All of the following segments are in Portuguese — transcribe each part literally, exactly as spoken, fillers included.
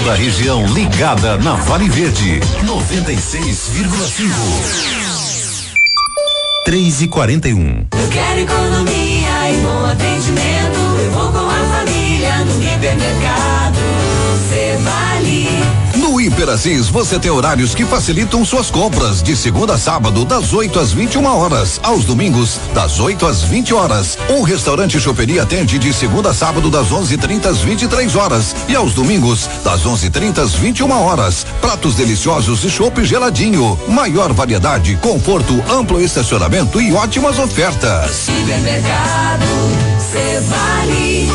Toda a região ligada na Vale Verde. noventa e seis vírgula cinco. três e quarenta e um. Eu quero economia e bom atendimento. Eu vou com a família no hipermercado. Cê vale. No Hiperassis você tem horários que facilitam suas compras, de segunda a sábado, das oito às vinte e uma horas, aos domingos, das oito às vinte horas. O restaurante Choperia atende de segunda a sábado, das onze e trinta às vinte e três horas, e aos domingos, das onze e trinta às vinte e uma horas. Pratos deliciosos e chopp geladinho. Maior variedade, conforto, amplo estacionamento e ótimas ofertas. Hipermercado, cê vale.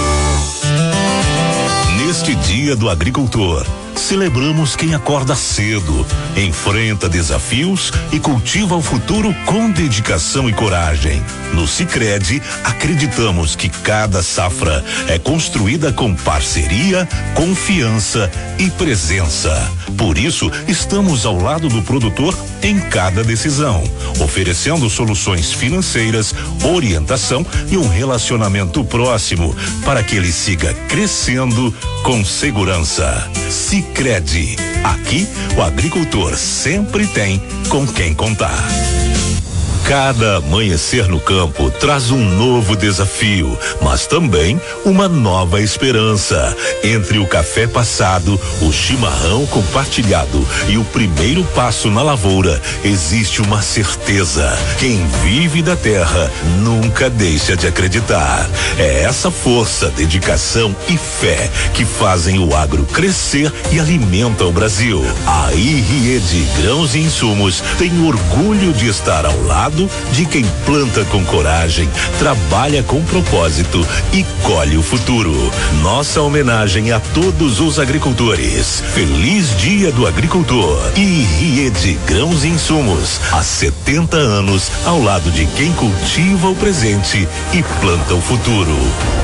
Neste Dia do Agricultor, celebramos quem acorda cedo, enfrenta desafios e cultiva o futuro com dedicação e coragem. No Sicredi, acreditamos que cada safra é construída com parceria, confiança e presença. Por isso, estamos ao lado do produtor em cada decisão, oferecendo soluções financeiras, orientação e um relacionamento próximo para que ele siga crescendo com segurança. Sicredi, aqui o agricultor sempre tem com quem contar. Cada amanhecer no campo traz um novo desafio, mas também uma nova esperança. Entre o café passado, o chimarrão compartilhado e o primeiro passo na lavoura, existe uma certeza: quem vive da terra nunca deixa de acreditar. É essa força, dedicação e fé que fazem o agro crescer e alimentam o Brasil. A I R I E Grãos e Insumos tem orgulho de estar ao lado de quem planta com coragem, trabalha com propósito e colhe o futuro. Nossa homenagem a todos os agricultores. Feliz Dia do Agricultor. I R I E de Grãos e Insumos, há setenta anos ao lado de quem cultiva o presente e planta o futuro.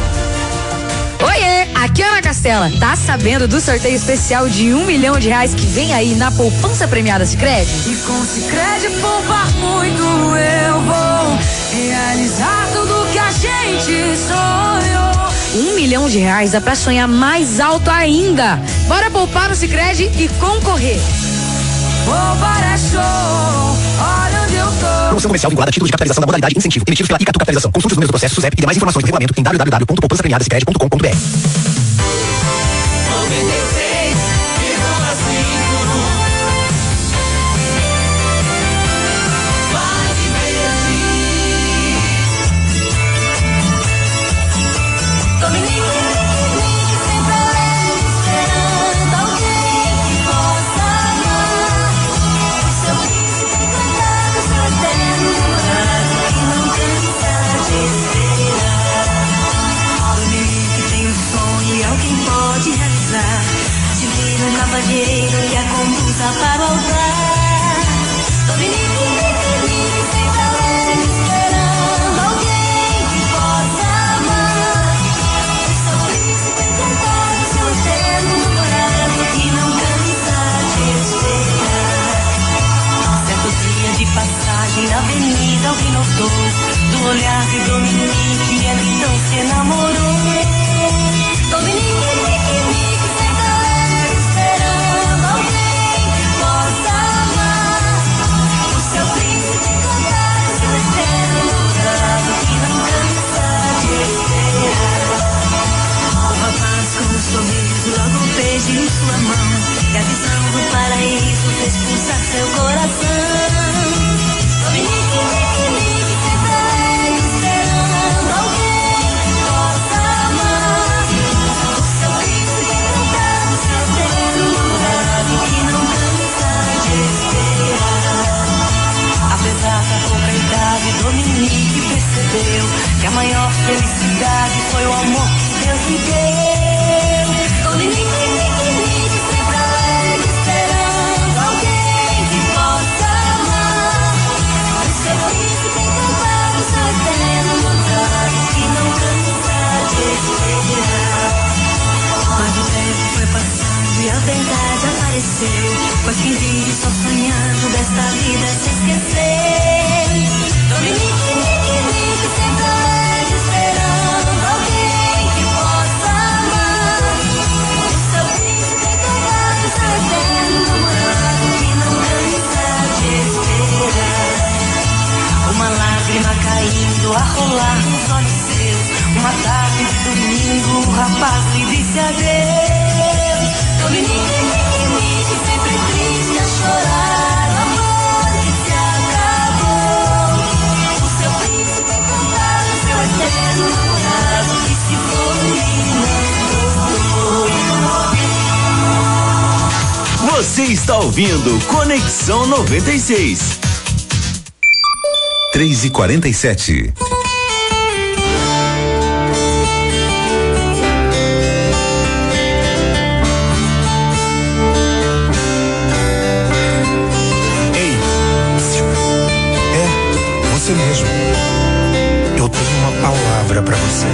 Oiê, aqui é Ana Castela. Tá sabendo do sorteio especial de um milhão de reais que vem aí na poupança premiada Sicredi? E com Sicredi poupar muito eu vou realizar tudo que a gente sonhou. Um milhão de reais dá pra sonhar mais alto ainda. Bora poupar no Sicredi e concorrer. Poupar é show, olha onde eu tô. Promoção comercial vinculada a títulos de capitalização da modalidade incentivo, emitidos pela Icatu Capitalização. Consulte os números do processo, SUSEP e demais informações do regulamento em w w w ponto poupança premiada sicredi ponto com ponto b r. Cavalheiro que a conduza para o altar. Dominique, Dominique, sempre alegre, esperando alguém que possa amar. O seu príncipe encantado, seu eterno namorado que não cansa de esperar. Certo dia de passagem na avenida, alguém notou do olhar de Dominique, e ela então se enamorou. Dominique, Dominique, beijo em sua mão, que a visão do paraíso fez pulsar seu coração. Dominique, Dominique, sempre alegre, esperando alguém que possa amar. O seu príncipe encantado, seu eterno namorado que não cansa de esperar. Apesar da pouca idade, Dominique percebeu que a maior felicidade foi o amor que Deus lhe deu. Dominique, Dominique, sempre alegre, esperando alguém que possa amar. O seu príncipe encantado, seu eterno namorado que não cansa de esperar. Mas o tempo foi passando e a verdade apareceu, pois quem vive só sonhando desta vida se esqueceu. Dominique, Dominique, sempre alegre, esperando alguém que possa amar. começou a rolar nos olhos seus. Uma tarde de domingo, o rapaz lhe disse adeus. Dominique, Dominique, sempre triste a chorar. O amor que se acabou. O seu príncipe encantado, seu eterno namorado, que se foi e não voltou. Você está ouvindo Conexão noventa e seis. três e quarenta e sete. Ei, é você mesmo. Eu tenho uma palavra pra você.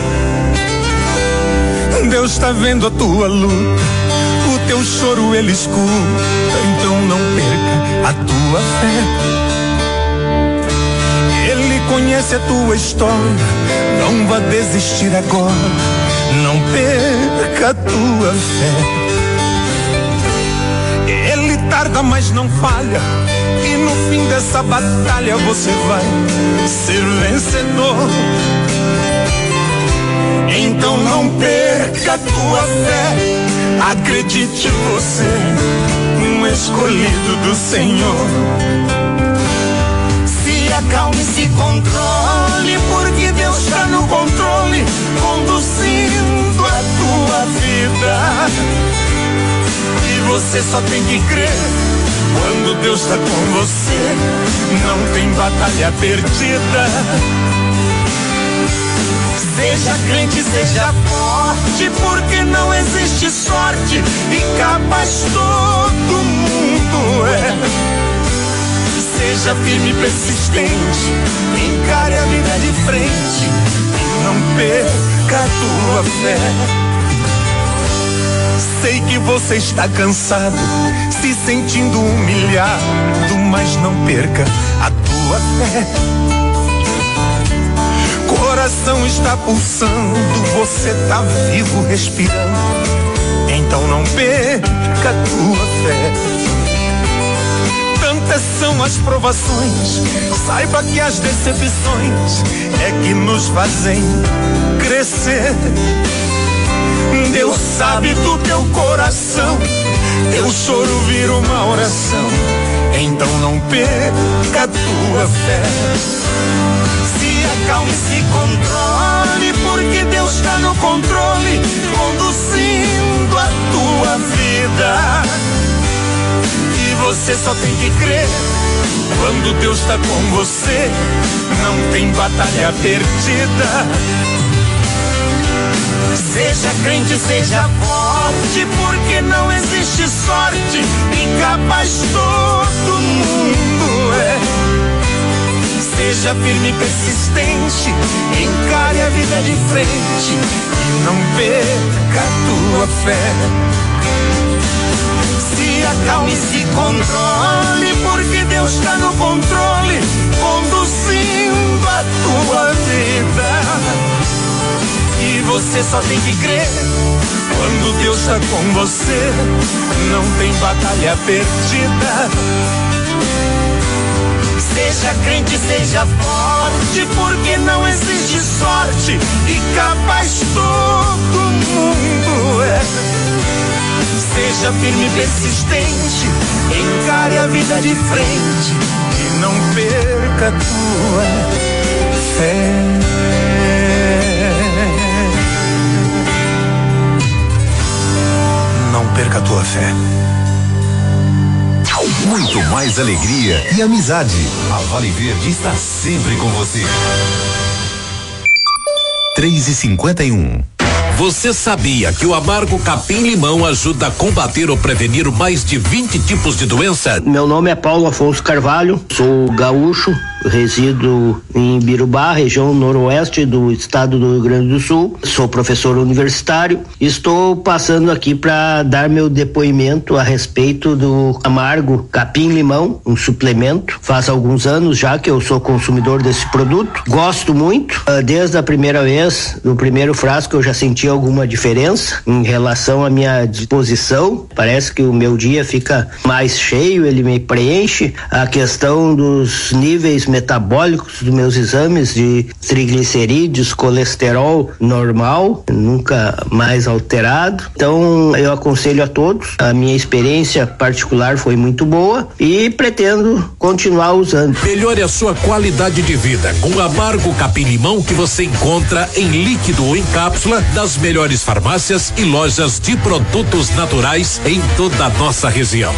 Deus tá vendo a tua luta, o teu choro ele escuta, então não perca a tua fé. Conhece a tua história, não vá desistir agora, não perca a tua fé. Ele tarda, mas não falha, e no fim dessa batalha você vai ser vencedor. Então não perca a tua fé, acredite você, um escolhido do Senhor. Acalme, se controle, porque Deus está no controle, conduzindo a tua vida. E você só tem que crer, quando Deus está com você, não tem batalha perdida. Seja crente, seja forte, porque não existe sorte, e capaz todo mundo é. Seja firme e persistente, encare a vida de frente e não perca a tua fé. Sei que você está cansado, se sentindo humilhado, mas não perca a tua fé. Coração está pulsando, você está vivo, respirando, então não perca a tua fé. Tantas são as provações, saiba que as decepções é que nos fazem crescer. Deus sabe do teu coração, teu choro vira uma oração, então não perca a tua fé. Se acalme, se controle, porque Deus está no controle, conduzindo a tua vida. Você só tem que crer, quando Deus está com você, não tem batalha perdida. Seja crente, seja forte, porque não existe sorte, e capaz todo mundo é. Seja firme e persistente, encare a vida de frente, e não perca a tua fé. Se acalme, se controle, porque Deus está no controle, conduzindo a tua vida. E você só tem que crer, quando Deus está com você, não tem batalha perdida. Seja crente, seja forte, porque não existe sorte, e capaz todo mundo é. Seja firme e persistente, encare a vida de frente e não perca a tua fé. Não perca a tua fé. Muito mais alegria e amizade. A Vale Verde está sempre com você. três e cinquenta e um. Você sabia que o amargo capim-limão ajuda a combater ou prevenir mais de vinte tipos de doença? Meu nome é Paulo Afonso Carvalho, sou gaúcho, resido em Birubá, região noroeste do estado do Rio Grande do Sul. Sou professor universitário. Estou passando aqui para dar meu depoimento a respeito do amargo capim-limão, um suplemento. Faz alguns anos já que eu sou consumidor desse produto. Gosto muito. Desde a primeira vez, no primeiro frasco, eu já senti alguma diferença em relação à minha disposição. Parece que o meu dia fica mais cheio, ele me preenche. A questão dos níveis metabólicos dos meus exames de triglicerídeos, colesterol normal, nunca mais alterado. Então eu aconselho a todos. A minha experiência particular foi muito boa e pretendo continuar usando. Melhore a sua qualidade de vida com o Amargo Capim-Limão, que você encontra em líquido ou em cápsula das melhores farmácias e lojas de produtos naturais em toda a nossa região.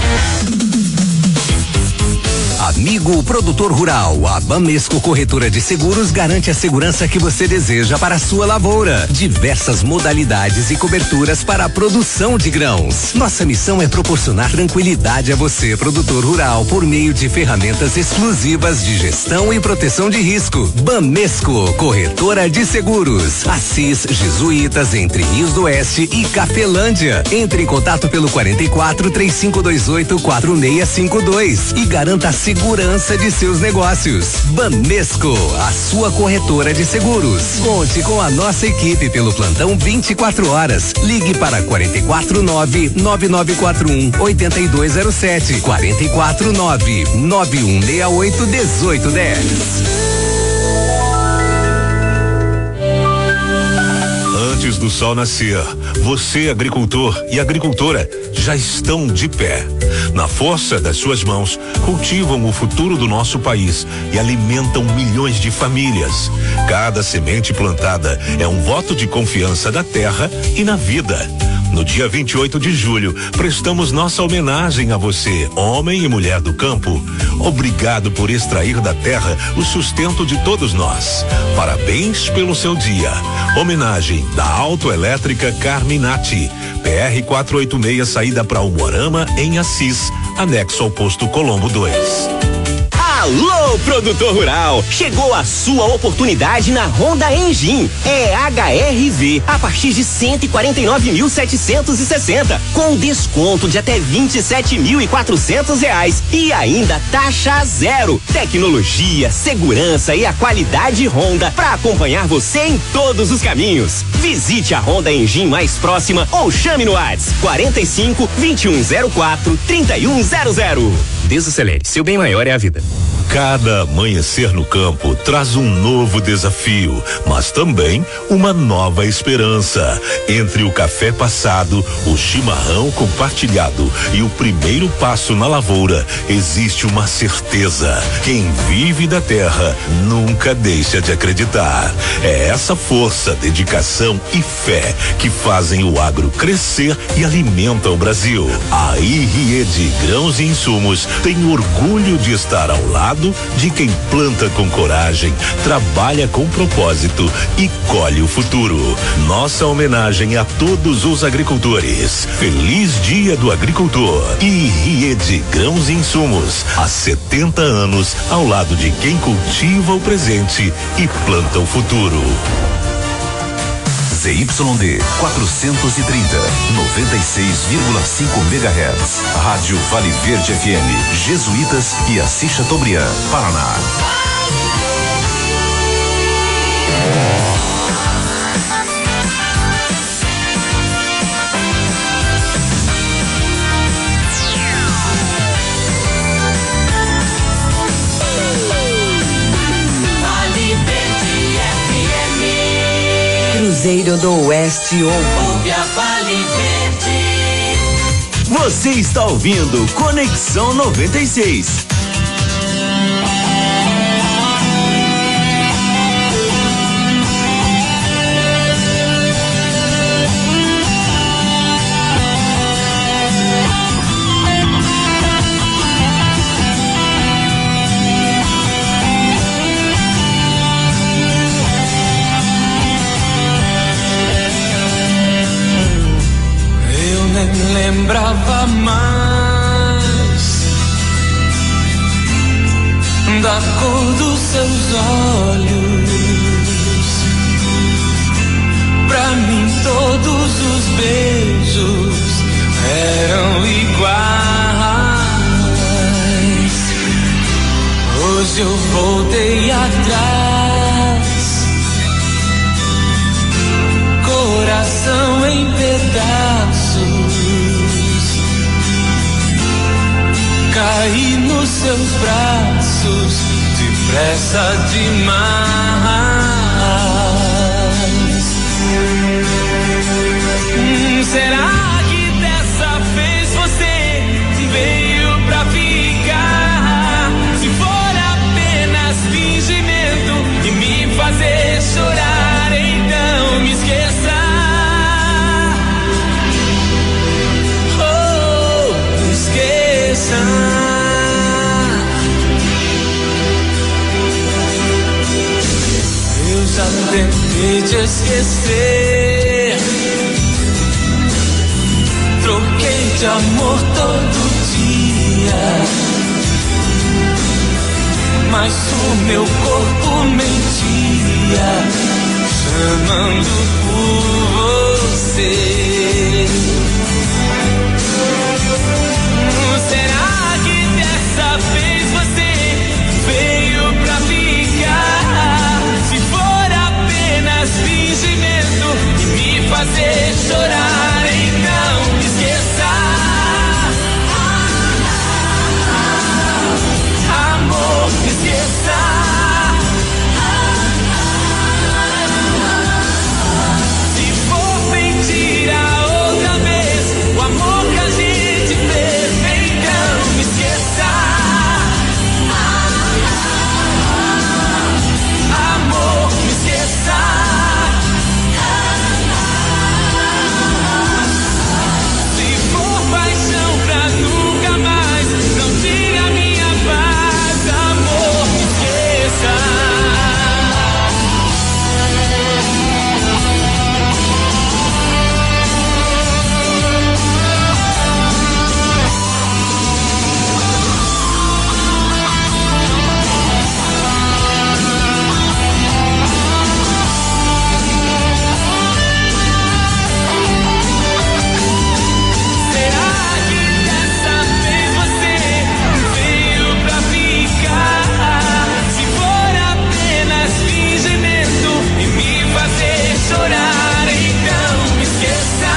Amigo produtor rural, a Bamesco Corretora de Seguros garante a segurança que você deseja para a sua lavoura. Diversas modalidades e coberturas para a produção de grãos. Nossa missão é proporcionar tranquilidade a você, produtor rural, por meio de ferramentas exclusivas de gestão e proteção de risco. Bamesco Corretora de Seguros. Assis Jesuítas, entre Rios do Oeste e Cafelândia. Entre em contato pelo quarenta e quatro, três cinco dois oito, quatro seis cinco dois e garanta a segurança de seus negócios. Bamesco, a sua corretora de seguros. Conte com a nossa equipe pelo plantão vinte e quatro horas. Ligue para quarenta e quatro, nove nove nove quatro um, oito dois zero sete, quarenta e quatro, nove nove um seis oito, dezoito dez. Antes do sol nascer, você, agricultor e agricultora, já estão de pé. Na força das suas mãos, cultivam o futuro do nosso país e alimentam milhões de famílias. Cada semente plantada é um voto de confiança da terra e na vida. No dia vinte e oito de julho, prestamos nossa homenagem a você, homem e mulher do campo. Obrigado por extrair da terra o sustento de todos nós. Parabéns pelo seu dia. Homenagem da Autoelétrica Carminati. P R quatrocentos e oitenta e seis, saída para Umuarama, em Assis, anexo ao posto Colombo dois. Alô, produtor rural! Chegou a sua oportunidade na Honda Engine. É H R V a partir de cento e quarenta e nove mil setecentos e sessenta, com desconto de até vinte e sete mil e quatrocentos reais e ainda taxa zero. Tecnologia, segurança e a qualidade Honda para acompanhar você em todos os caminhos. Visite a Honda Engine mais próxima ou chame no WhatsApp quarenta e cinco, vinte e um zero quatro, trinta e um zero zero. Desacelere, seu bem maior é a vida. Cada amanhecer no campo traz um novo desafio, mas também uma nova esperança. Entre o café passado, o chimarrão compartilhado e o primeiro passo na lavoura, existe uma certeza: quem vive da terra nunca deixa de acreditar. É essa força, dedicação e fé que fazem o agro crescer e alimentam o Brasil. A I R I E Grãos e Insumos tem orgulho de estar ao lado de quem planta com coragem, trabalha com propósito e colhe o futuro. Nossa homenagem a todos os agricultores. Feliz Dia do Agricultor. I R I E de Grãos e Insumos. Há setenta anos ao lado de quem cultiva o presente e planta o futuro. Z Y D quatrocentos e trinta, noventa e seis vírgula cinco megahertz. Rádio Vale Verde F M, Jesuítas e Assis Chateaubriand, Paraná. Cruzeiro do Oeste ouve a Vale Verde. Você está ouvindo Conexão noventa e seis. Lembrava mais da cor dos seus olhos. Pra mim todos os beijos eram iguais. Hoje eu voltei atrás, coração em pedaços. Caí nos seus braços, conversa demais. Hum, será que dessa vez você veio pra ficar? Se for apenas fingimento e me fazer chorar, então me esqueça. Oh, me esqueça. Já tentei te esquecer, troquei de amor todo dia, mas o meu corpo mentia, chamando por você. Será que dessa vez você veio pra ficar? Se for apenas fingimento e me fazer chorar, então me esqueça. Amor, me esqueça. Se for mentira outra vez o amor que a gente fez, então me esqueça. Amor, me esqueça. Se for paixão pra nunca mais, não tire a minha paz. Amor, me esqueça. Será que dessa vez você veio pra ficar? Se for apenas fingimento e me fazer chorar, então me esqueça.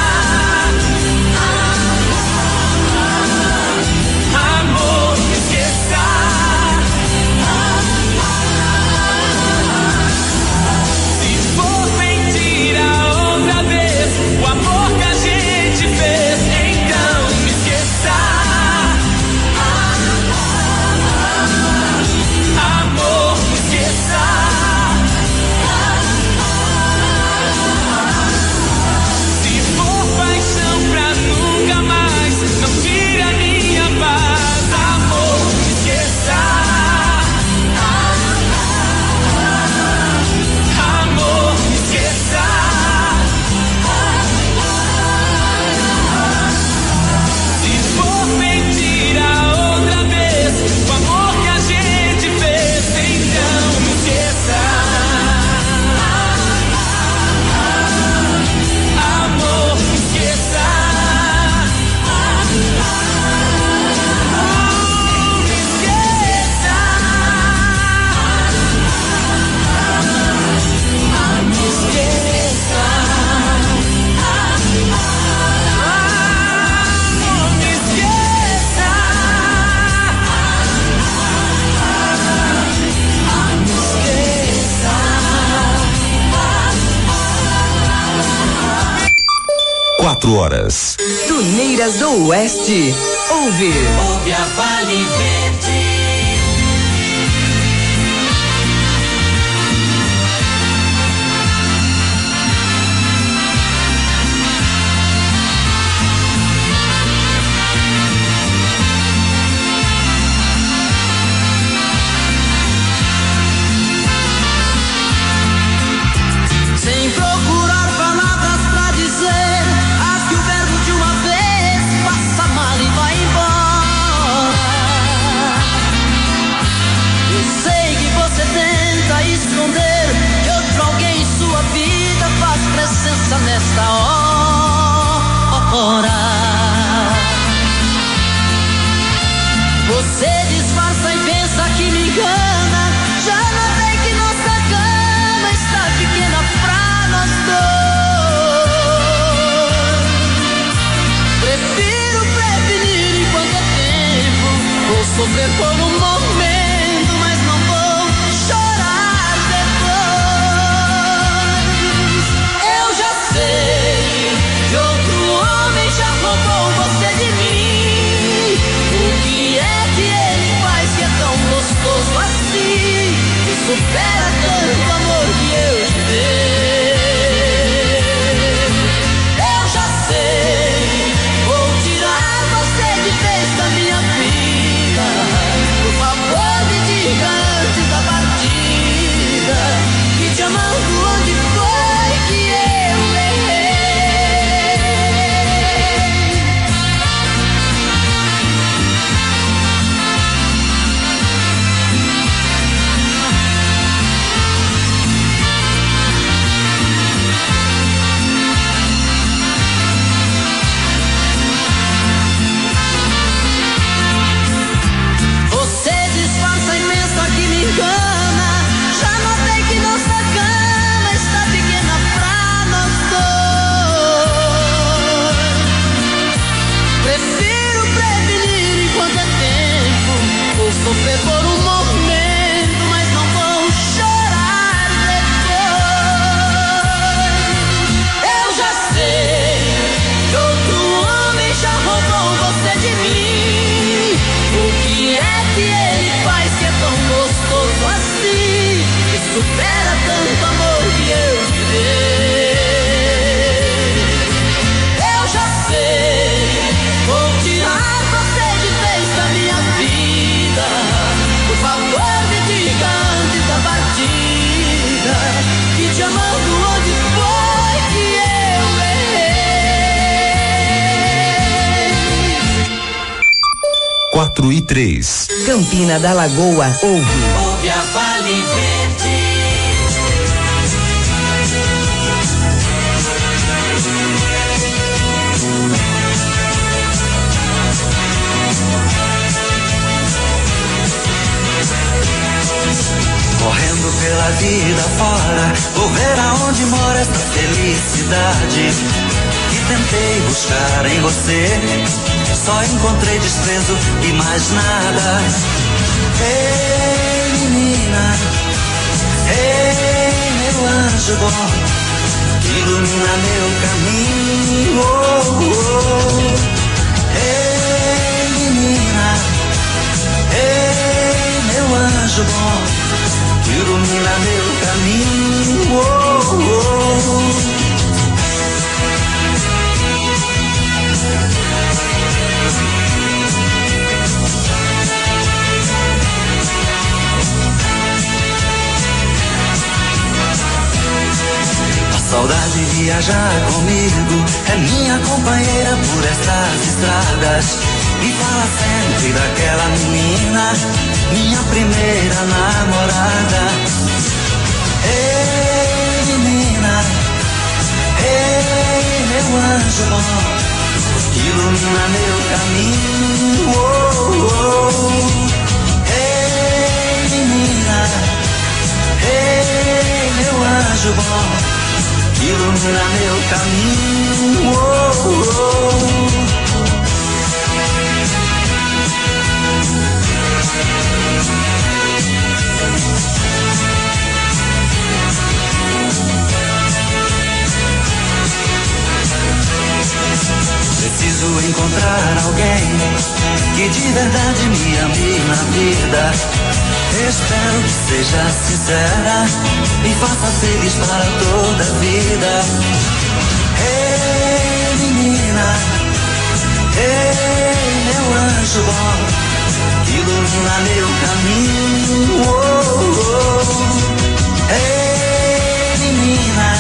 Amor, me esqueça. Se for mentira outra vez o amor que a gente fez, então me esqueça. Amor, me esqueça. Se for paixão pra nunca mais, não tire a minha paz. Amor, me esqueça. Amor, me esqueça. Se for mentira outra vez o amor que a gente fez, então me esqueça. Amor, me esqueça. Me esqueça. Me esqueça. Amor, me esqueça. Me esqueça. Quatro horas. Tuneiras do Oeste. Ouve. Ouve a Vale Verde. Sem procurar palavras pra dizer, há que o verbo de uma vez passa mal e vai embora. Eu sei que você tenta esconder que outro alguém em sua vida faz presença nesta hora. Você disfarça e pensa que me engana. Já notei que nossa cama está pequena pra nós dois. Prefiro prevenir enquanto é tempo. Vou sofrer por um momento, mas não vou Quatro e três. Campina da Lagoa ouve. Ouve a Vale Verde. Correndo pela vida fora, vou ver aonde mora essa felicidade. E tentei buscar em você, só encontrei desprezo e mais nada. Ei, menina, ei, meu anjo bom, que ilumina meu caminho. Oh, oh. Ei, menina, ei, meu anjo bom, que ilumina meu caminho. Oh, oh. A saudade viajar comigo é minha companheira por estas estradas. Me fala sempre daquela menina, minha primeira namorada. Ei, menina, ei, meu anjo bom, que ilumina meu caminho. Oh, oh. Ei, menina, ei, meu anjo bom, que ilumina meu caminho. Oh, oh. Preciso encontrar alguém que de verdade me ame na vida. Espero que seja sincera e faça feliz para toda a vida. Ei, menina, ei, meu anjo bom, que ilumina meu caminho. Oh, oh. Ei, menina,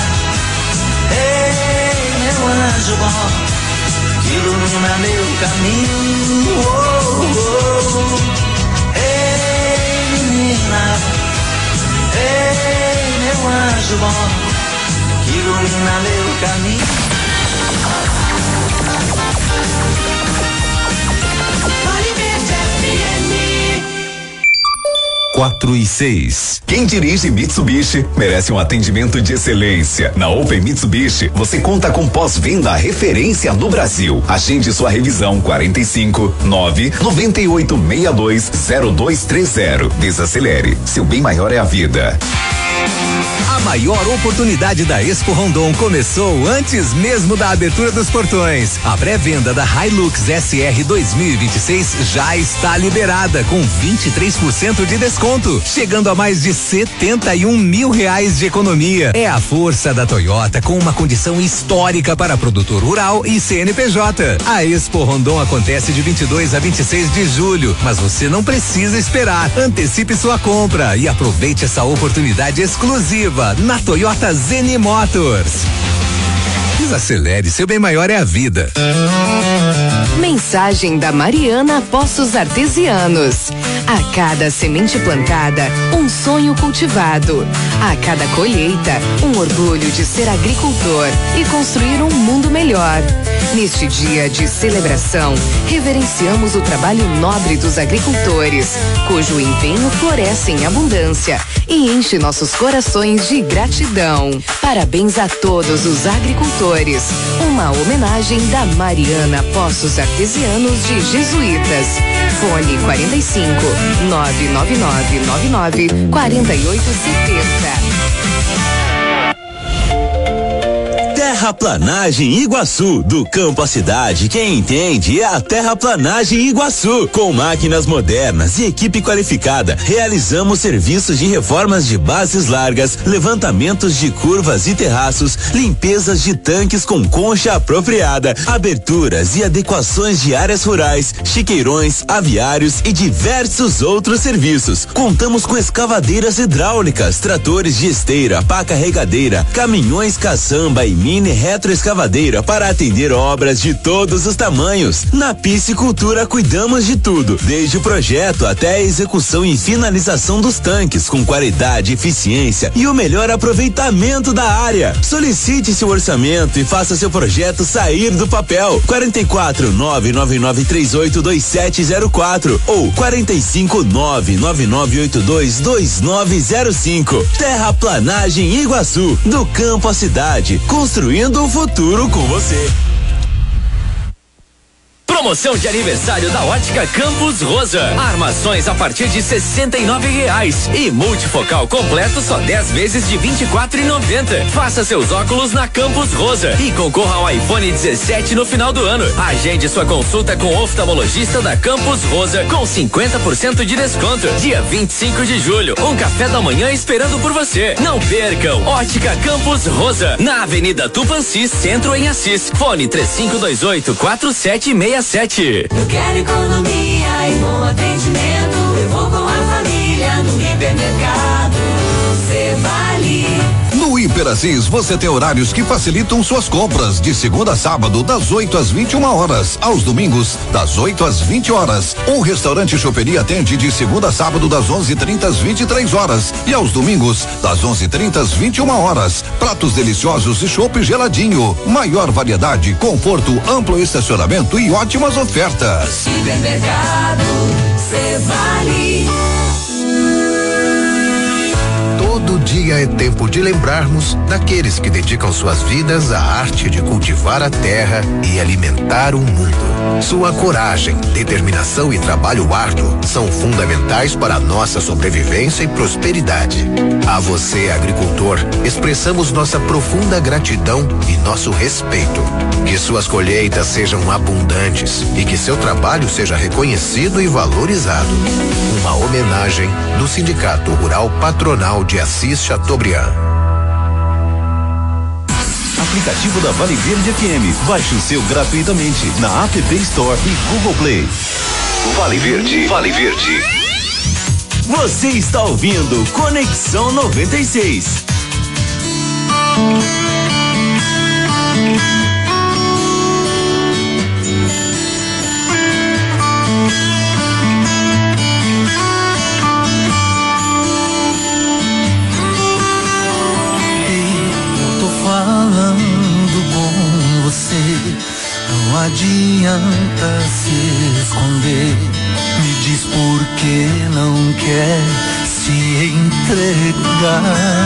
ei, meu anjo bom, que ilumina meu caminho. Oh, oh. Ei, menina, ei, meu anjo bom, que ilumina meu caminho. Vale Verde F M. Quatro e seis. Quem dirige Mitsubishi merece um atendimento de excelência. Na Open Mitsubishi, você conta com pós-venda referência no Brasil. Agende sua revisão quarenta e cinco, nove, noventa e oito, sessenta e dois, zero dois três zero. Desacelere. Seu bem maior é a vida. A maior oportunidade da Expo Rondon começou antes mesmo da abertura dos portões. A pré-venda da Hilux S R dois mil e vinte e seis já está liberada com vinte e três por cento de desconto, chegando a mais de setenta e um mil reais de economia. É a força da Toyota com uma condição histórica para produtor rural e C N P J. A Expo Rondon acontece de vinte e dois a vinte e seis de julho, mas você não precisa esperar. Antecipe sua compra e aproveite essa oportunidade exclusiva na Toyota Zen Motors. Desacelere, seu bem maior é a vida. Mensagem da Mariana Poços Artesianos. A cada semente plantada, um sonho cultivado. A cada colheita, um orgulho de ser agricultor e construir um mundo melhor. Neste dia de celebração, reverenciamos o trabalho nobre dos agricultores, cujo empenho floresce em abundância e enche nossos corações de gratidão. Parabéns a todos os agricultores. Uma homenagem da Mariana Poços Artesianos de Jesuítas. Fone quarenta e cinco, nove nove nove nove nove, quarenta e oito setenta. Terraplanagem Iguaçu, do campo à cidade, quem entende é a Terraplanagem Iguaçu. Com máquinas modernas e equipe qualificada, realizamos serviços de reformas de bases largas, levantamentos de curvas e terraços, limpezas de tanques com concha apropriada, aberturas e adequações de áreas rurais, chiqueirões, aviários e diversos outros serviços. Contamos com escavadeiras hidráulicas, tratores de esteira, pá carregadeira, caminhões caçamba e mini mini retroescavadeira para atender obras de todos os tamanhos. Na Piscicultura cuidamos de tudo, desde o projeto até a execução e finalização dos tanques, com qualidade, eficiência e o melhor aproveitamento da área. Solicite seu orçamento e faça seu projeto sair do papel. quarenta e quatro, nove nove nove três oito dois sete zero quatro ou quarenta e cinco, nove nove nove oito dois dois nove zero cinco. Terraplanagem Iguaçu, do campo à cidade, construindo o futuro com você. Promoção de aniversário da Ótica Campus Rosa. Armações a partir de sessenta e nove reais e multifocal completo só dez vezes de vinte e quatro e noventa. Faça seus óculos na Campus Rosa e concorra ao iPhone dezessete no final do ano. Agende sua consulta com o oftalmologista da Campus Rosa com cinquenta por cento de desconto. Dia vinte e cinco de julho, um café da manhã esperando por você. Não percam. Ótica Campus Rosa, na Avenida Tupanci, Centro em Assis. Fone três cinco dois oito quatro sete seis sete. Eu quero economia e bom atendimento. Eu vou com a família no hipermercado. Cê vale. No Hiper Assis, você tem horários que facilitam suas compras, de segunda a sábado, das oito às vinte e uma horas, aos domingos, das oito às vinte horas. Um restaurante Choperia atende de segunda a sábado, das onze e trinta às vinte e três horas, e aos domingos, das onze e trinta às vinte e uma horas. Pratos deliciosos e chopp geladinho. Maior variedade, conforto, amplo estacionamento e ótimas ofertas. Supermercado, cê vale. Todo dia é tempo de lembrarmos daqueles que dedicam suas vidas à arte de cultivar a terra e alimentar o mundo. Sua coragem, determinação e trabalho árduo são fundamentais para a nossa sobrevivência e prosperidade. A você, agricultor, expressamos nossa profunda gratidão e nosso respeito. Que suas colheitas sejam abundantes e que seu trabalho seja reconhecido e valorizado. Uma homenagem do Sindicato Rural Patronal de Assis Chateaubriand. Aplicativo da Vale Verde F M. Baixe o seu gratuitamente na App Store e Google Play. Vale Verde, Vale Verde. Você está ouvindo Conexão noventa e seis. Não adianta se esconder. Me diz por que não quer se entregar.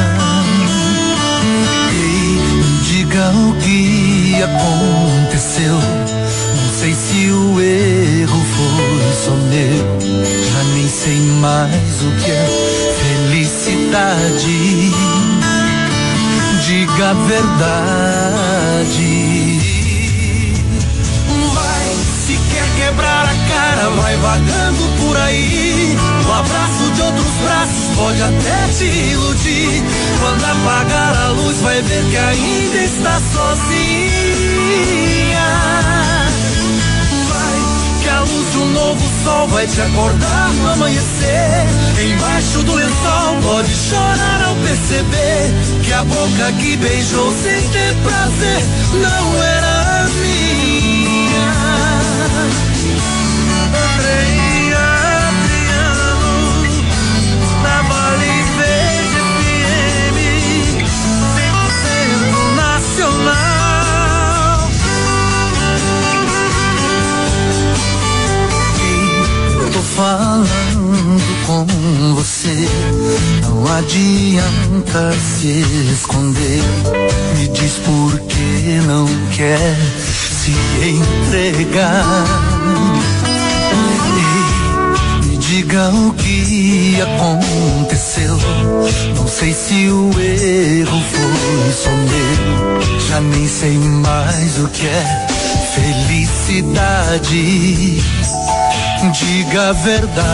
Ei, me diga o que aconteceu. Não sei se o erro foi só meu. Já nem sei mais o que é felicidade. Diga a verdade. Quebrar a cara, vai vagando por aí. O abraço de outros braços pode até te iludir. Quando apagar a luz vai ver que ainda está sozinha. Vai, que a luz de um novo sol vai te acordar no amanhecer. Embaixo do lençol pode chorar ao perceber que a boca que beijou sem ter prazer não era minha. Andrei Adriano, na Vale Verde F M, cem por cento nacional. Eu tô falando com você, não adianta se esconder. Me diz por que não quer se entregar. Diga o que aconteceu. Não sei se o erro foi só meu. Já nem sei mais o que é felicidade. Diga a verdade.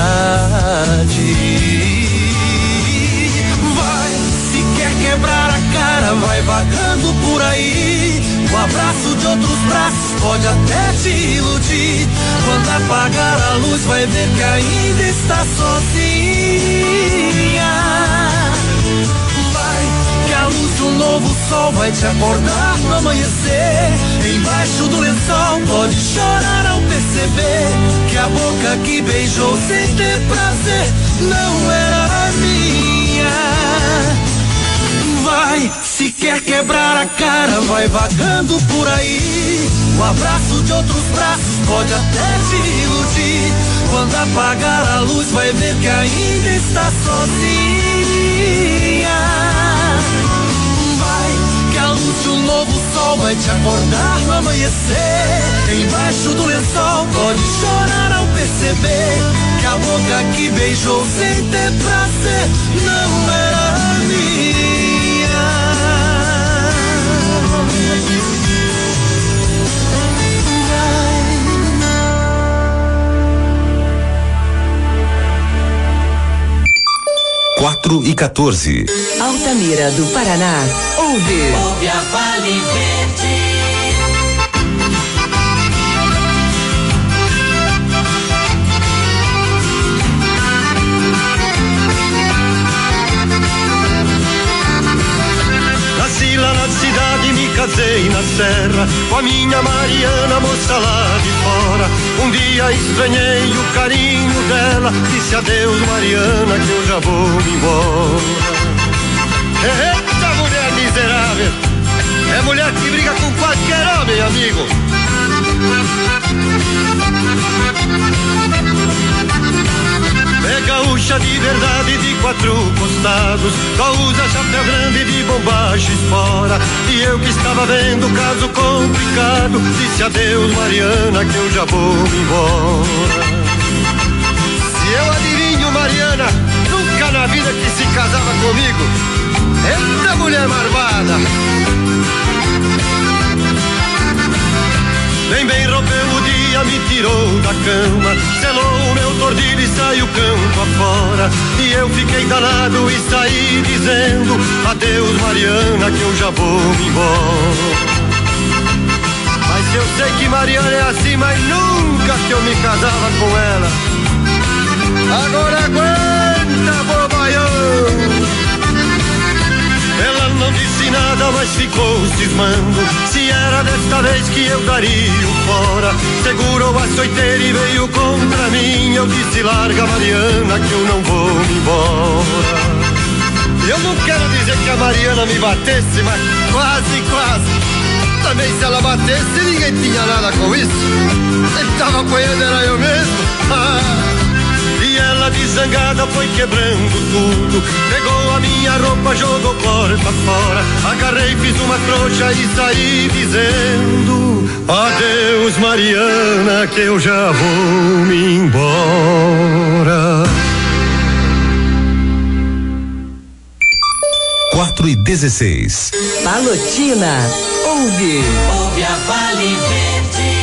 Vai, se quer quebrar a cara, vai vagando por aí. O abraço de outros braços pode até te iludir. Quando apagar a luz vai ver que ainda está sozinha. Vai, que a luz luz, um novo sol vai te acordar no amanhecer. Embaixo do lençol pode chorar ao perceber que a boca que beijou sem ter prazer não era minha. Vai, se quer quebrar a cara, vai vagando por aí. O abraço de outros braços pode até te iludir. Quando apagar a luz, vai ver que ainda está sozinha. Vai, que a luz de um novo sol vai te acordar no amanhecer. Embaixo do lençol pode chorar ao perceber que a boca que beijou sem ter prazer não era minha. Quatro e quatorze. Altamira do Paraná, ouve. Ouve a Vale Verde. Nasci lá na cidade, me casei na serra com a minha Mariana, moça lá de fora. Um dia estranhei o carinho dela, disse adeus Mariana que eu já vou me embora. Eita mulher miserável, é mulher que briga com qualquer homem, amigo. É gaúcha de verdade, de quatro costados, só usa chapéu grande de bombagens fora. E eu que estava vendo caso complicado, disse adeus Mariana que eu já vou me embora. Se eu adivinho Mariana, nunca na vida que se casava comigo. Eita mulher marvada. Bem, bem rompeu o dia, me tirou da cama, selou o meu tordilho e saiu campo afora. E eu fiquei danado e saí dizendo adeus Mariana que eu já vou me embora. Mas eu sei que Mariana é assim, mas nunca que eu me casava com ela. Agora aguenta, bobaião. Ela não disse nada, mas ficou cismando se era desta vez que eu daria o fora. Segurou a açoiteira e veio contra mim. Eu disse larga Mariana que eu não vou me embora. Eu não quero dizer que a Mariana me batesse, mas quase, quase. Também se ela batesse ninguém tinha nada com isso. Quem tava apanhando era eu mesmo. Ah. E ela desangada foi quebrando tudo, pegou a minha roupa, jogou porta fora. Agarrei, fiz uma trouxa e saí dizendo adeus Mariana que eu já vou me embora. Quatro e dezesseis. Palotina, ouve. Ouve a Vale Verde.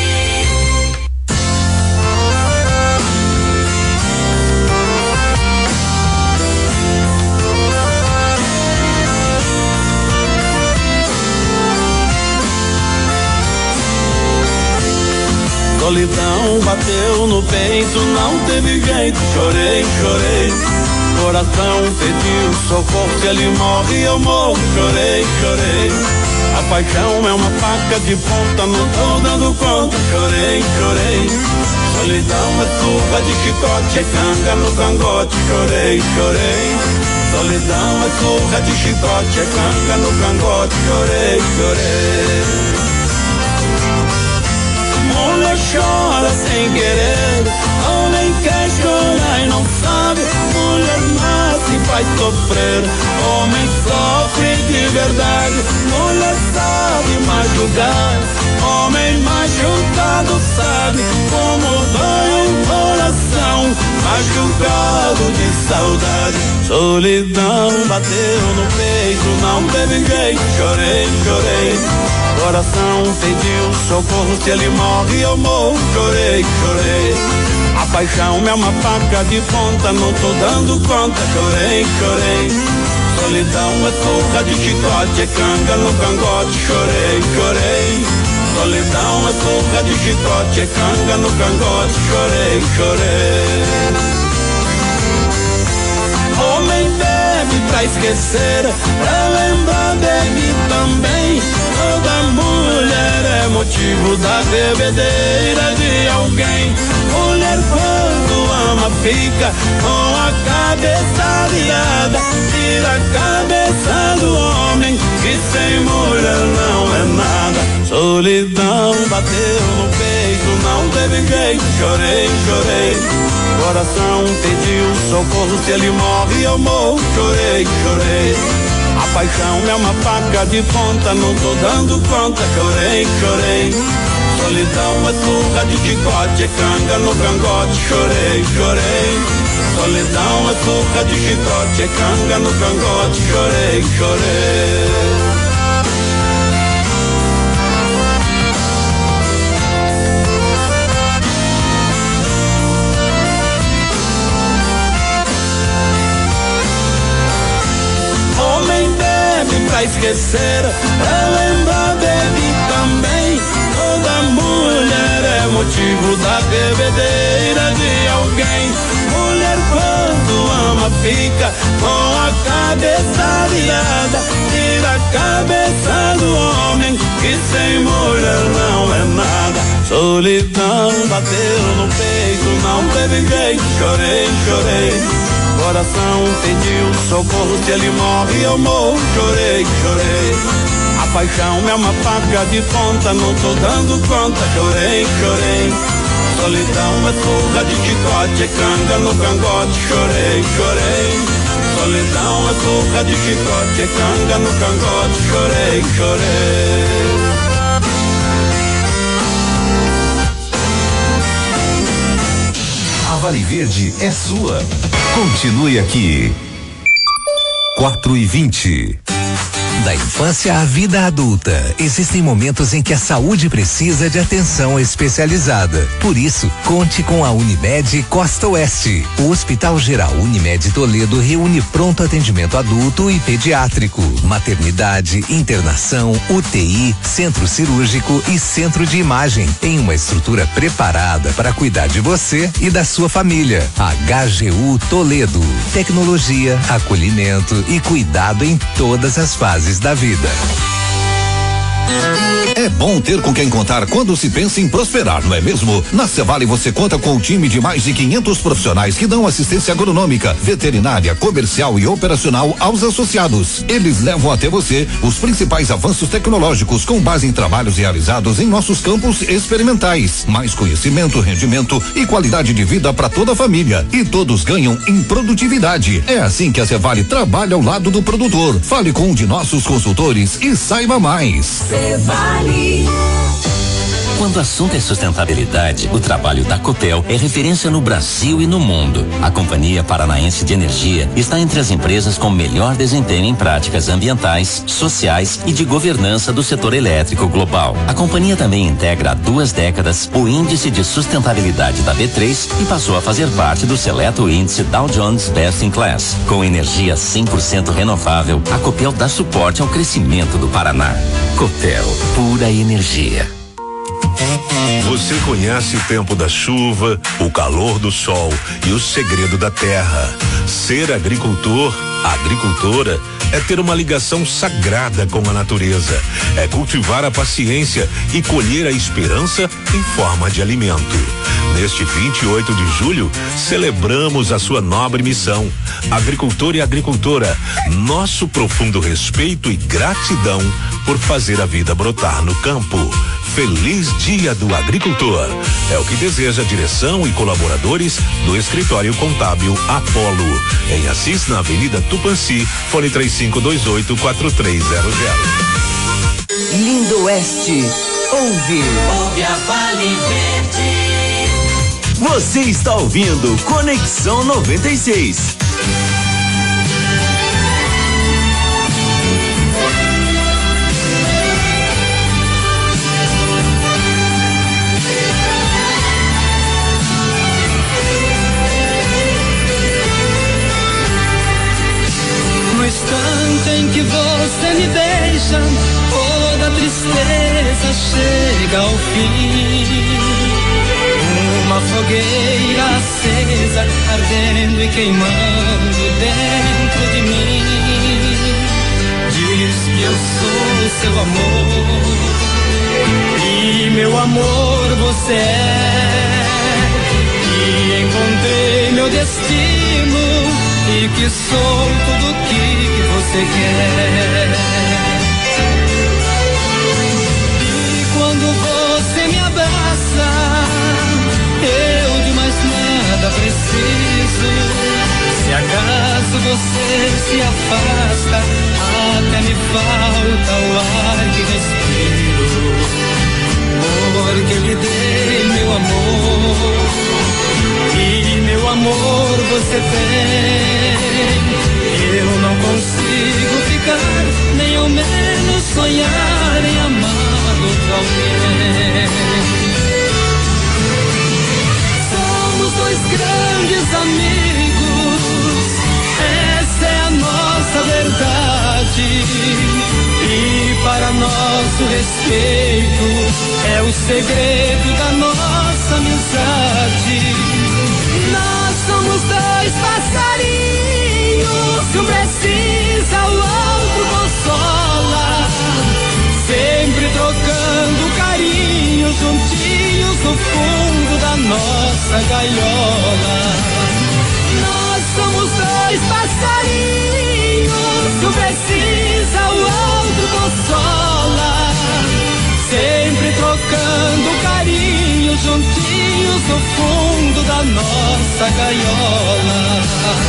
Solidão bateu no peito, não teve jeito, chorei, chorei. Coração pediu socorro, se ele morre eu morro, chorei, chorei. A paixão é uma faca de ponta, não tô dando conta, chorei, chorei. Solidão é surra de chicote, é canga no cangote, chorei, chorei. Solidão é surra de chicote, é canga no cangote, chorei, chorei. Mulher chora sem querer, homem quer chorar e não sabe. Mulher nasce e faz sofrer, homem sofre de verdade. Mulher sabe machucar, homem machucado sabe como dói um coração machucado de saudade. Solidão bateu no peito, não teve jeito, chorei, chorei. Coração pediu socorro, se ele morre eu morro, chorei, chorei. A paixão é uma faca de ponta, não tô dando conta, chorei, chorei. Solidão é surra de chicote, é canga no cangote, chorei, chorei. Solidão é surra de chicote, é canga no cangote, chorei, chorei. Homem bebe pra esquecer, pra lembrar bebe também. Toda mulher é motivo da bebedeira de alguém. Mulher quando ama fica com a cabeça virada, tira a cabeça do homem que sem mulher não é nada. Solidão bateu no peito, não teve jeito, chorei, chorei. Coração pediu socorro, se ele morre eu morro, chorei, chorei. A paixão é uma faca de ponta, não tô dando conta, chorei, chorei. Solidão é surra de chicote, é canga no cangote, chorei, chorei. Solidão é surra de chicote, é canga no cangote, chorei, chorei. Pra esquecer, pra lembrar bebe também. Toda mulher é motivo da bebedeira de alguém. Mulher quando ama fica com a cabeça virada, tira a cabeça do homem que sem mulher não é nada. Solidão bateu no peito, não teve jeito, chorei, chorei. Coração pediu socorro, se ele morre eu morro, chorei, chorei. A paixão é uma faca de ponta, não tô dando conta, chorei, chorei. Solidão é surra de chicote, é canga no cangote, chorei, chorei. Solidão é surra de chicote, é canga no cangote, chorei, chorei. A Vale Verde é sua. Continue aqui. quatro e vinte. Da infância à vida adulta, existem momentos em que a saúde precisa de atenção especializada. Por isso, conte com a Unimed Costa Oeste. O Hospital Geral Unimed Toledo reúne pronto atendimento adulto e pediátrico, maternidade, internação, U T I, centro cirúrgico e centro de imagem, em uma estrutura preparada para cuidar de você e da sua família. H G U Toledo. Tecnologia, acolhimento e cuidado em todas as fases da vida. É bom ter com quem contar quando se pensa em prosperar, não é mesmo? Na Cevale você conta com um time de mais de quinhentos profissionais que dão assistência agronômica, veterinária, comercial e operacional aos associados. Eles levam até você os principais avanços tecnológicos com base em trabalhos realizados em nossos campos experimentais. Mais conhecimento, rendimento e qualidade de vida para toda a família. E todos ganham em produtividade. É assim que a Cevale trabalha ao lado do produtor. Fale com um de nossos consultores e saiba mais. Cevale. Quando o assunto é sustentabilidade, o trabalho da Copel é referência no Brasil e no mundo. A Companhia Paranaense de Energia está entre as empresas com melhor desempenho em práticas ambientais, sociais e de governança do setor elétrico global. A companhia também integra há duas décadas o Índice de Sustentabilidade da B três e passou a fazer parte do seleto índice Dow Jones Best in Class. Com energia cem por cento renovável, a Copel dá suporte ao crescimento do Paraná. Copel, pura energia. Você conhece o tempo da chuva, o calor do sol e o segredo da terra. Ser agricultor, agricultora, é ter uma ligação sagrada com a natureza. É cultivar a paciência e colher a esperança em forma de alimento. Neste vinte e oito de julho, celebramos a sua nobre missão. Agricultor e agricultora, nosso profundo respeito e gratidão por fazer a vida brotar no campo. Feliz Dia do Agricultor. É o que deseja a direção e colaboradores do Escritório Contábil Apolo. Em Assis, na Avenida Tupanci, fone três cinco dois oito quatro três zero zero. Lindo Oeste, ouve. Ouve a Vale Verde. Você está ouvindo Conexão noventa e seis. No instante em que você me deixa, toda tristeza chega ao fim. Uma fogueira acesa, ardendo e queimando dentro de mim. eu sou seu amor. E meu amor você é. E encontrei meu destino e que sou tudo o que, que você quer. E quando você me abraça, eu de mais nada preciso. Se acaso você se afasta, até me falta o ar que respiro. Porque lhe dei meu amor, e meu amor você tem. Eu não consigo ficar, nem ao menos sonhar em amar outro alguém. Somos dois grandes amigos, essa é a nossa verdade. E para nosso respeito é o segredo da nossa amizade. Nós somos dois passarinhos, um precisa, o outro consola. Sempre trocando carinho, juntinhos no fundo da nossa gaiola. Nós somos dois passarinhos, um precisa, o outro consola. Sempre trocando carinho, juntinhos no fundo da nossa gaiola.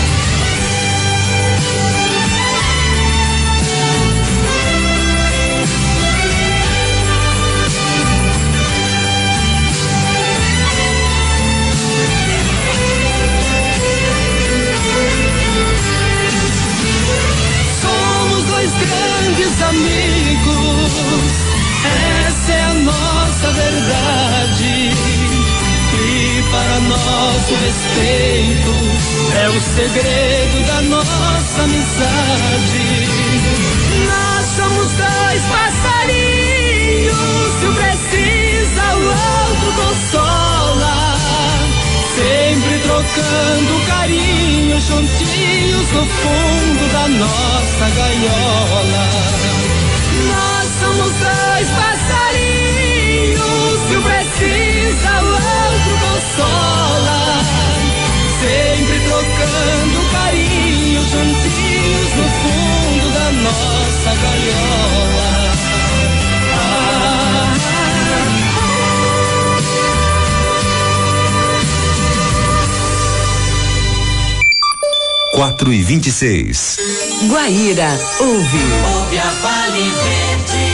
Somos dois grandes amigos, essa é a nossa verdade. E para nosso respeito é o segredo da nossa amizade. Nós somos dois passarinhos, se um precisa o outro consola. Sempre trocando carinho, juntinhos no fundo da nossa gaiola. Nós somos dois passarinhos, se um precisa o outro consola. Sempre trocando carinho, juntinhos no fundo da nossa gaiola. Ah, quatro e vinte e seis. Guaíra, ouve. Ouve a Vale Verde.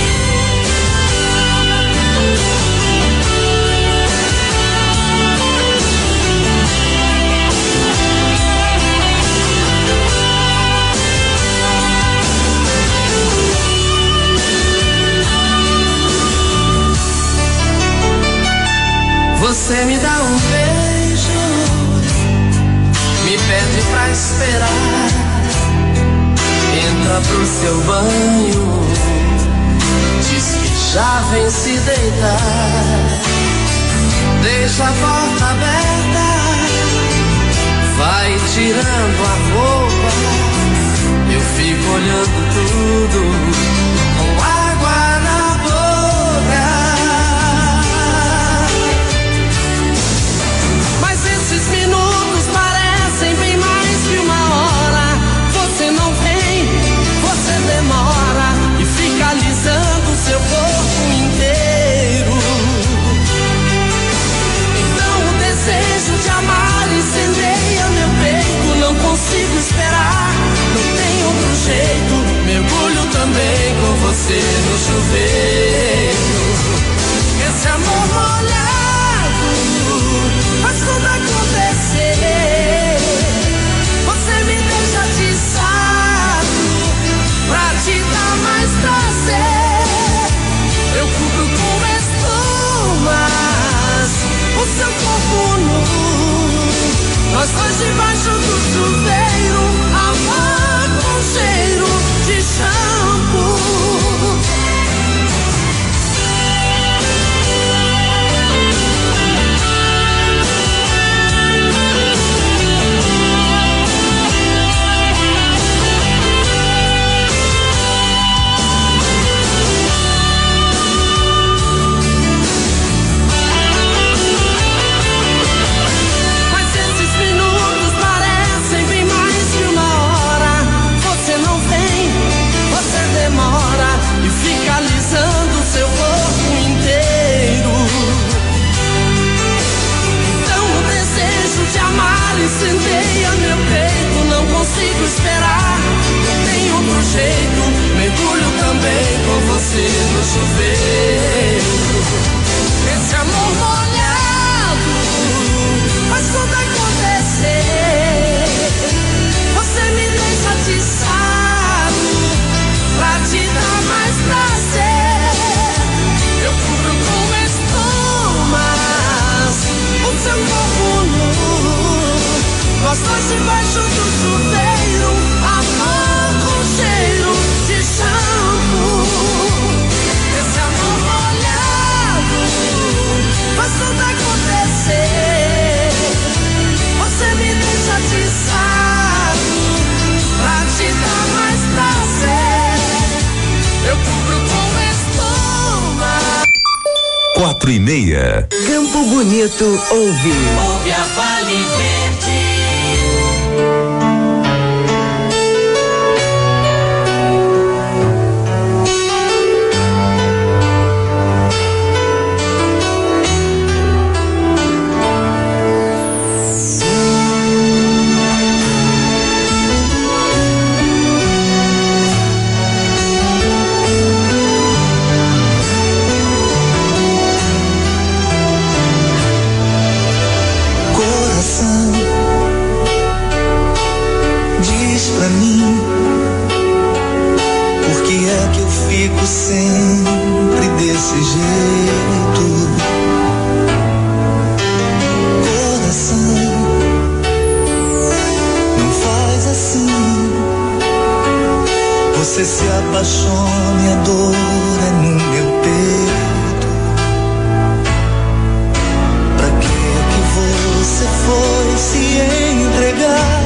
Você me dá um beijo, me pede pra esperar, entra pro seu banho, diz que já vem se deitar, deixa a porta aberta, vai tirando a roupa, eu fico olhando tudo com água na boca. Mas esses minutos parecem bem mais que uma hora. Você não vem, você demora e fica alisando seu corpo inteiro. Então o desejo de amar incendeia meu peito. Não consigo esperar, não tem outro jeito. Mergulho também com você. quatro e meia. Campo Bonito ouve. Ouve a Vale Verde. Sempre desse jeito, coração, não faz assim. Você se apaixona e a dor é no meu peito. Pra que que você foi se entregar?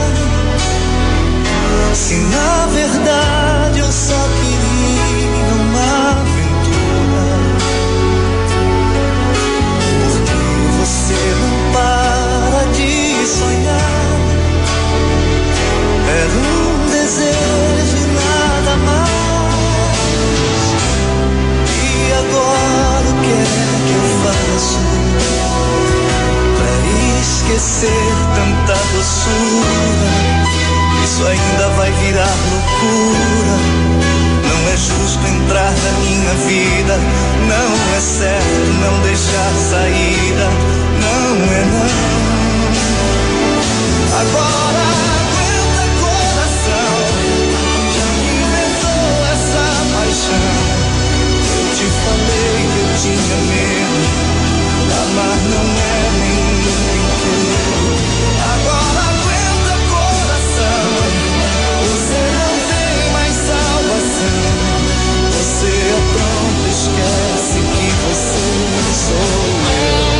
Se na verdade eu só queria uma aventura. Porque você não para de sonhar. Era um desejo e nada mais. E agora o que é que eu faço pra esquecer tanta doçura? Isso ainda vai virar loucura. Não é justo entrar na minha vida. Não é certo não deixar saída. Não é não. Agora aguenta coração. Já inventou essa paixão. Eu te falei que eu tinha medo. Amar não é nenhum brinquedo. Agora você não tem mais salvação. Você é pronto, esquece que você sou eu.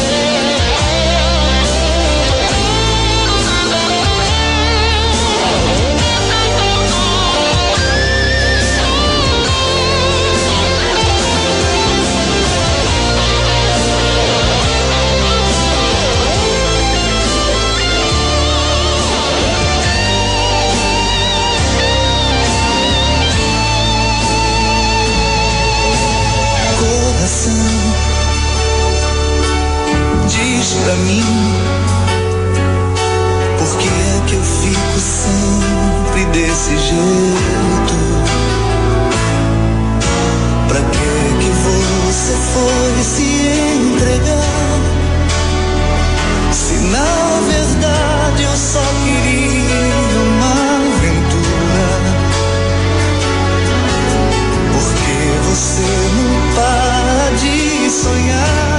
Diz pra mim, por que é que eu fico sempre desse jeito? Pra que que você foi se entregar? Se na verdade eu só queria uma aventura. Porque você não para de sonhar.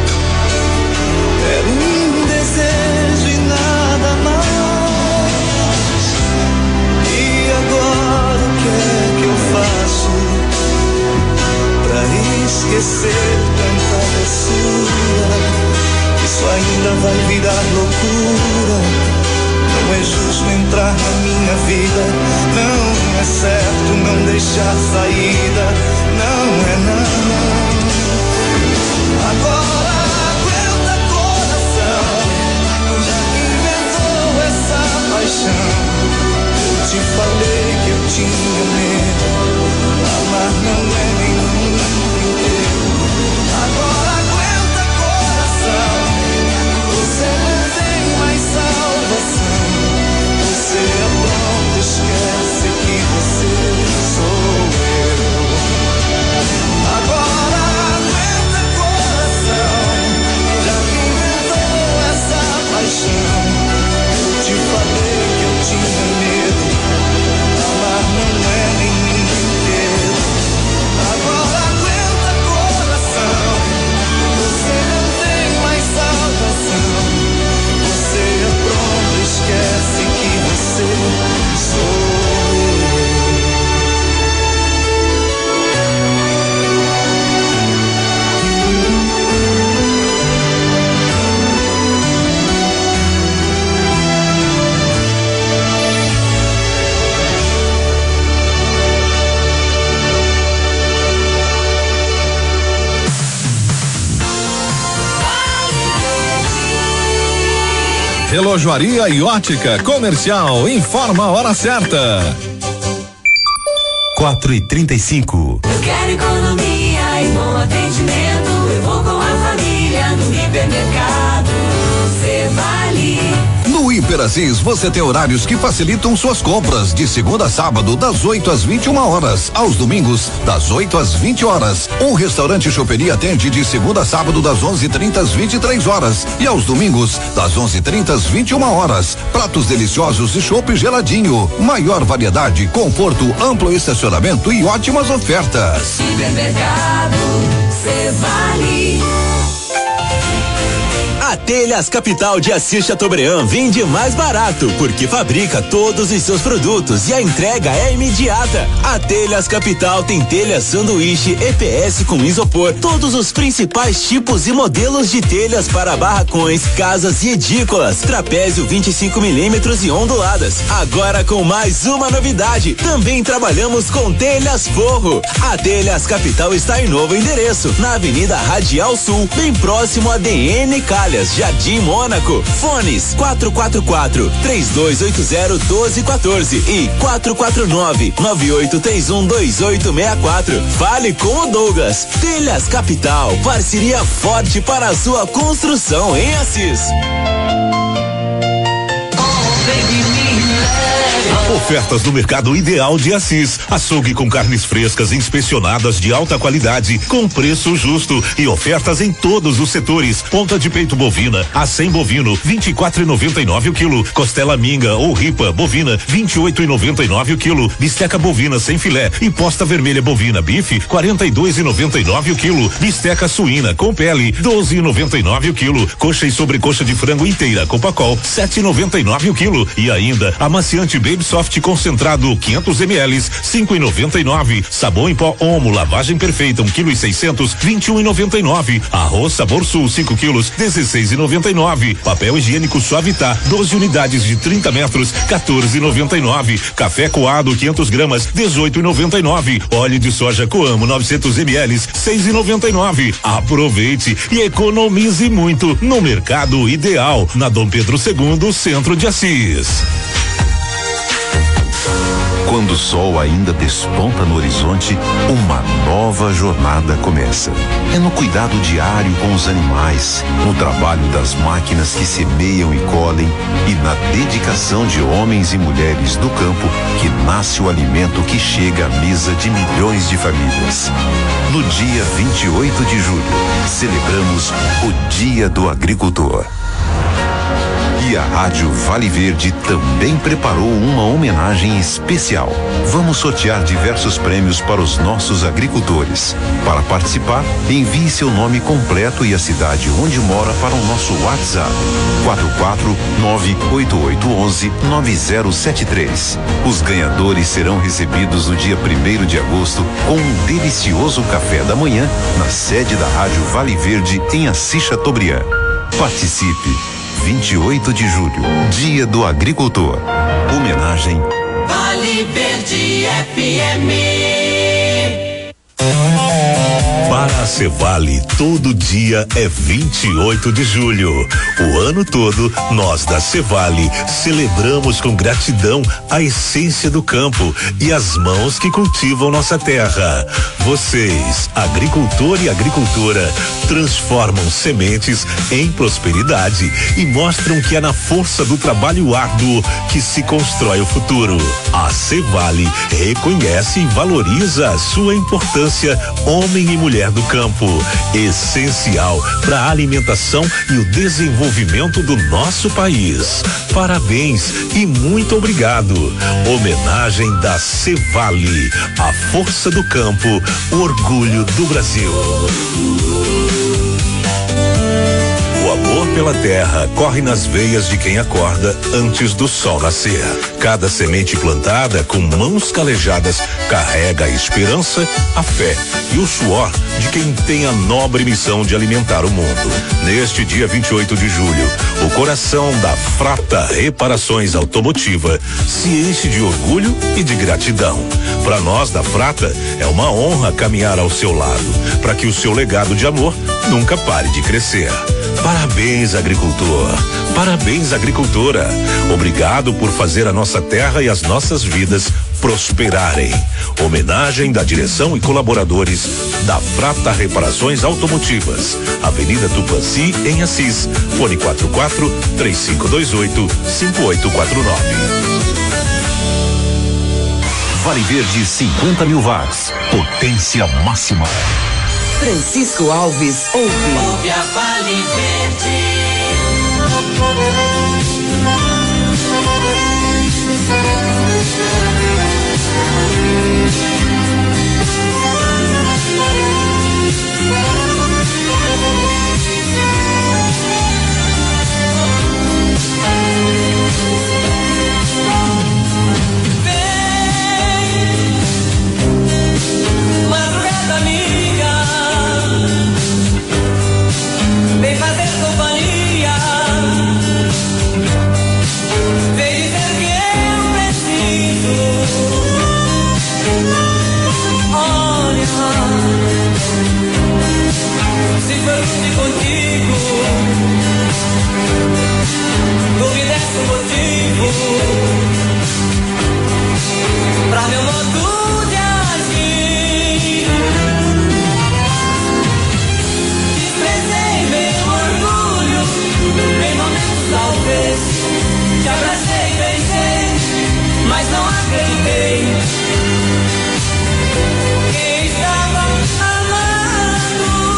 Era um desejo e nada mais. E agora o que é que eu faço pra esquecer tanta doçura? Isso ainda vai virar loucura. Não é justo entrar na minha vida. Não é certo não deixar saída. Não é não. Agora paixão. Eu te falei que eu tinha medo. Amar não é nenhum brinquedo. Agora aguenta coração. Você não tem mais salvação. Você é pronto, esquece que você sou eu. Agora Relojoaria e ótica comercial, informa a hora certa. quatro e trinta e cinco. Eu quero economia e bom atendimento. Eu vou com a família no hipermercado. Cê vale. No Hiper Assis você tem horários que facilitam suas compras de segunda a sábado das oito às vinte e uma horas, aos domingos das oito às vinte horas. Um restaurante choperia atende de segunda a sábado das onze e trinta às vinte e três horas e aos domingos das onze e trinta às vinte e uma horas. Pratos deliciosos e chopp geladinho, maior variedade, conforto, amplo estacionamento e ótimas ofertas. Supermercado, cê vale. A Telhas Capital de Assis Chateaubriand vende mais barato, porque fabrica todos os seus produtos e a entrega é imediata. A Telhas Capital tem telhas sanduíche E P S com isopor, todos os principais tipos e modelos de telhas para barracões, casas e edículas, trapézio vinte e cinco milímetros e onduladas. Agora com mais uma novidade, também trabalhamos com telhas forro. A Telhas Capital está em novo endereço, na Avenida Radial Sul, bem próximo a D N Calhas, Jardim Mônaco. Fones quatro quatro quatro, três dois oito zero, um dois um quatro e quatro quatro nove, nove oito três um, dois oito seis quatro. Fale com o Douglas. Telhas Capital, parceria forte para a sua construção em Assis. Ofertas do Mercado Ideal de Assis. Açougue com carnes frescas inspecionadas de alta qualidade, com preço justo e ofertas em todos os setores. Ponta de peito bovina a cem bovino, vinte e quatro e noventa e nove o quilo. Costela minga ou ripa bovina, vinte e oito e noventa e nove o quilo. Bisteca bovina sem filé e posta vermelha bovina bife, quarenta e dois e noventa e nove o quilo. Bisteca suína com pele, doze e noventa e nove o quilo. Coxa e sobrecoxa de frango inteira Copacol, sete e noventa e nove o quilo. E ainda amaciante Baby Soft concentrado quinhentos mililitros, cinco e noventa e nove. Sabão em pó Omo lavagem perfeita, um quilo e seiscentos, vinte e um e noventa e nove. Arroz Sabor Sul cinco quilos, dezesseis e noventa e nove. Papel higiênico Suavitar, doze unidades de trinta metros, quatorze e noventa e nove. Café coado quinhentos gramas, dezoito e noventa e nove. Óleo de soja Coamo novecentos mililitros, seis e noventa e nove. Aproveite e economize muito no Mercado Ideal, na Dom Pedro segundo, centro de Assis. Quando o sol ainda desponta no horizonte, uma nova jornada começa. É no cuidado diário com os animais, no trabalho das máquinas que semeiam e colhem e na dedicação de homens e mulheres do campo que nasce o alimento que chega à mesa de milhões de famílias. No dia vinte e oito de julho, celebramos o Dia do Agricultor. E a Rádio Vale Verde também preparou uma homenagem especial. Vamos sortear diversos prêmios para os nossos agricultores. Para participar, envie seu nome completo e a cidade onde mora para o nosso WhatsApp quatro quatro nove oito oito um um nove zero sete três. Os ganhadores serão recebidos no dia primeiro de agosto com um delicioso café da manhã na sede da Rádio Vale Verde em Assis Chateaubriand. Participe! vinte e oito de julho, Dia do Agricultor. Homenagem Vale Verde F M. Para a Cevale, todo dia é vinte e oito de julho. O ano todo, nós da Cevale celebramos com gratidão a essência do campo e as mãos que cultivam nossa terra. Vocês, agricultor e agricultora, transformam sementes em prosperidade e mostram que é na força do trabalho árduo que se constrói o futuro. A Cevale reconhece e valoriza a sua importância, homem e mulher do campo, essencial para a alimentação e o desenvolvimento do nosso país. Parabéns e muito obrigado. Homenagem da Cevale, a força do campo, o orgulho do Brasil. O amor pela terra corre nas veias de quem acorda antes do sol nascer. Cada semente plantada com mãos calejadas carrega a esperança, a fé e o suor de quem tem a nobre missão de alimentar o mundo. Neste dia vinte e oito de julho, o coração da Frata Reparações Automotiva se enche de orgulho e de gratidão. Para nós da Frata, é uma honra caminhar ao seu lado, para que o seu legado de amor nunca pare de crescer. Parabéns. Parabéns, agricultor. Parabéns, agricultora. Obrigado por fazer a nossa terra e as nossas vidas prosperarem. Homenagem da direção e colaboradores da Frata Reparações Automotivas, Avenida Tupãci, em Assis. Fone quatro quatro três cinco dois oito cinco oito quatro nove. Vale Verde cinquenta mil watts. Potência máxima. Francisco Alves ouve. Ouve a Vale Verde.